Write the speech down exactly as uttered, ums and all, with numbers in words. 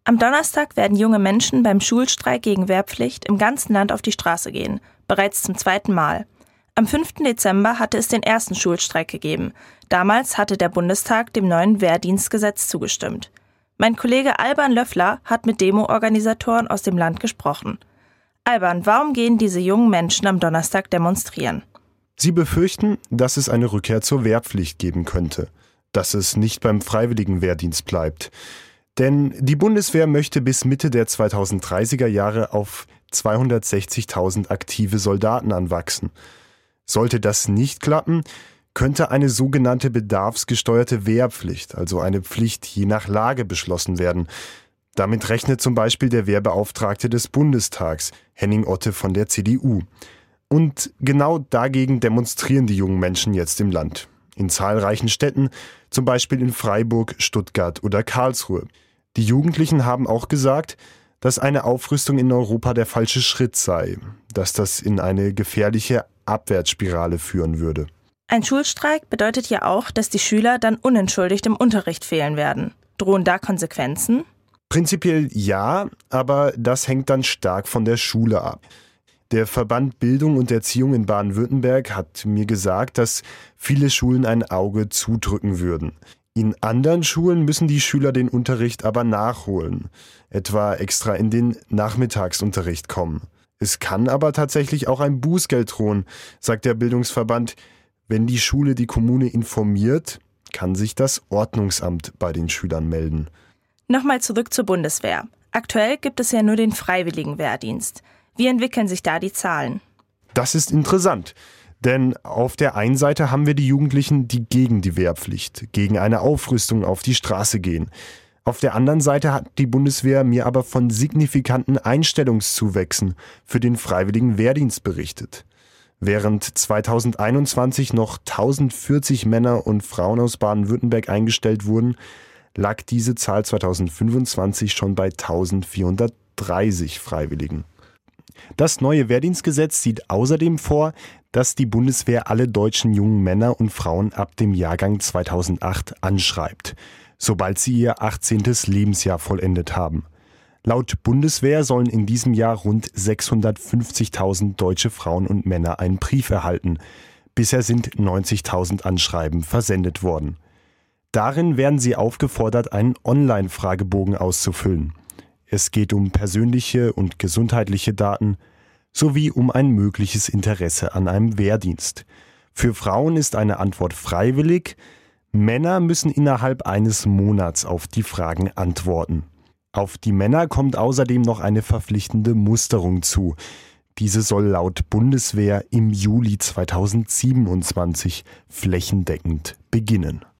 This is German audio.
Am Donnerstag werden junge Menschen beim Schulstreik gegen Wehrpflicht im ganzen Land auf die Straße gehen, bereits zum zweiten Mal. Am fünften Dezember hatte es den ersten Schulstreik gegeben. Damals hatte der Bundestag dem neuen Wehrdienstgesetz zugestimmt. Mein Kollege Alban Löffler hat mit Demo-Organisatoren aus dem Land gesprochen. Alban, warum gehen diese jungen Menschen am Donnerstag demonstrieren? Sie befürchten, dass es eine Rückkehr zur Wehrpflicht geben könnte, dass es nicht beim freiwilligen Wehrdienst bleibt. Denn die Bundeswehr möchte bis Mitte der zweitausenddreißiger Jahre auf zweihundertsechzigtausend aktive Soldaten anwachsen. Sollte das nicht klappen, könnte eine sogenannte bedarfsgesteuerte Wehrpflicht, also eine Pflicht je nach Lage, beschlossen werden. Damit rechnet zum Beispiel der Wehrbeauftragte des Bundestags, Henning Otte von der C D U. Und genau dagegen demonstrieren die jungen Menschen jetzt im Land. In zahlreichen Städten, zum Beispiel in Freiburg, Stuttgart oder Karlsruhe. Die Jugendlichen haben auch gesagt, dass eine Aufrüstung in Europa der falsche Schritt sei, dass das in eine gefährliche Abwärtsspirale führen würde. Ein Schulstreik bedeutet ja auch, dass die Schüler dann unentschuldigt im Unterricht fehlen werden. Drohen da Konsequenzen? Prinzipiell ja, aber das hängt dann stark von der Schule ab. Der Verband Bildung und Erziehung in Baden-Württemberg hat mir gesagt, dass viele Schulen ein Auge zudrücken würden. In anderen Schulen müssen die Schüler den Unterricht aber nachholen, etwa extra in den Nachmittagsunterricht kommen. Es kann aber tatsächlich auch ein Bußgeld drohen, sagt der Bildungsverband. Wenn die Schule die Kommune informiert, kann sich das Ordnungsamt bei den Schülern melden. Nochmal zurück zur Bundeswehr. Aktuell gibt es ja nur den freiwilligen Wehrdienst. Wie entwickeln sich da die Zahlen? Das ist interessant, denn auf der einen Seite haben wir die Jugendlichen, die gegen die Wehrpflicht, gegen eine Aufrüstung auf die Straße gehen. Auf der anderen Seite hat die Bundeswehr mir aber von signifikanten Einstellungszuwächsen für den freiwilligen Wehrdienst berichtet. Während zweitausendeinundzwanzig noch tausendvierzig Männer und Frauen aus Baden-Württemberg eingestellt wurden, lag diese Zahl zweitausendfünfundzwanzig schon bei eintausendvierhundertdreißig Freiwilligen. Das neue Wehrdienstgesetz sieht außerdem vor, dass die Bundeswehr alle deutschen jungen Männer und Frauen ab dem Jahrgang zweitausendacht anschreibt, sobald sie ihr achtzehntes Lebensjahr vollendet haben. Laut Bundeswehr sollen in diesem Jahr rund sechshundertfünfzigtausend deutsche Frauen und Männer einen Brief erhalten. Bisher sind neunzigtausend Anschreiben versendet worden. Darin werden sie aufgefordert, einen Online-Fragebogen auszufüllen. Es geht um persönliche und gesundheitliche Daten sowie um ein mögliches Interesse an einem Wehrdienst. Für Frauen ist eine Antwort freiwillig. Männer müssen innerhalb eines Monats auf die Fragen antworten. Auf die Männer kommt außerdem noch eine verpflichtende Musterung zu. Diese soll laut Bundeswehr im Juli zweitausendsiebenundzwanzig flächendeckend beginnen.